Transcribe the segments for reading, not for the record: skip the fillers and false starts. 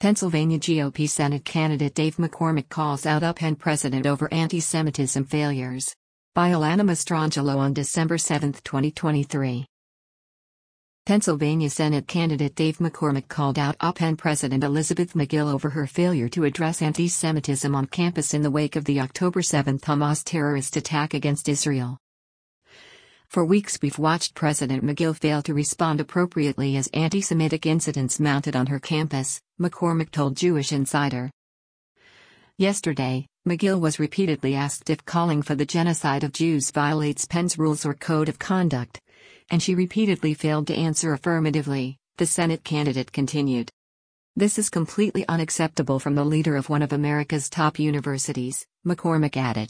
Pennsylvania GOP Senate candidate Dave McCormick calls out UPenn president over anti-Semitism failures. By Alana Mastrangelo on December 7, 2023. Pennsylvania Senate candidate Dave McCormick called out UPenn President Elizabeth Magill over her failure to address anti-Semitism on campus in the wake of the October 7 Hamas terrorist attack against Israel. For weeks we've watched President Magill fail to respond appropriately as anti-Semitic incidents mounted on her campus, McCormick told Jewish Insider. Yesterday, Magill was repeatedly asked if calling for the genocide of Jews violates Penn's rules or code of conduct, and she repeatedly failed to answer affirmatively, the Senate candidate continued. This is completely unacceptable from the leader of one of America's top universities, McCormick added.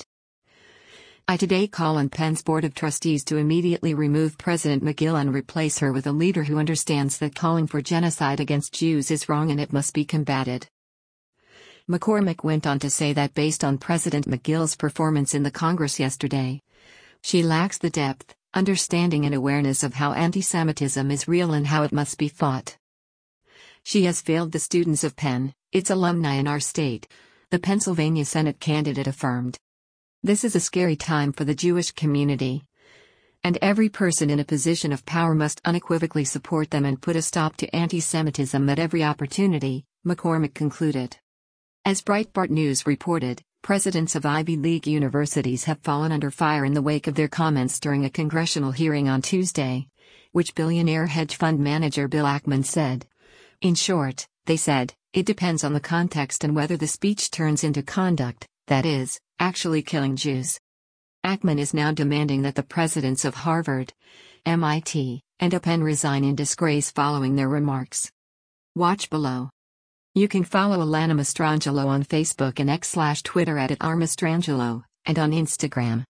I today call on Penn's Board of Trustees to immediately remove President Magill and replace her with a leader who understands that calling for genocide against Jews is wrong and it must be combated. McCormick went on to say that based on President Magill's performance in the Congress yesterday, she lacks the depth, understanding and awareness of how anti-Semitism is real and how it must be fought. She has failed the students of Penn, its alumni and our state, the Pennsylvania Senate candidate affirmed. This is a scary time for the Jewish community, and every person in a position of power must unequivocally support them and put a stop to anti-Semitism at every opportunity, McCormick concluded. As Breitbart News reported, presidents of Ivy League universities have fallen under fire in the wake of their comments during a congressional hearing on Tuesday, which billionaire hedge fund manager Bill Ackman said. In short, they said, it depends on the context and whether the speech turns into conduct, that is, actually killing Jews. Ackman is now demanding that the presidents of Harvard, MIT, and UPenn resign in disgrace following their remarks. Watch below. You can follow Alana Mastrangelo on Facebook and X/Twitter at @rmastrangelo, and on Instagram.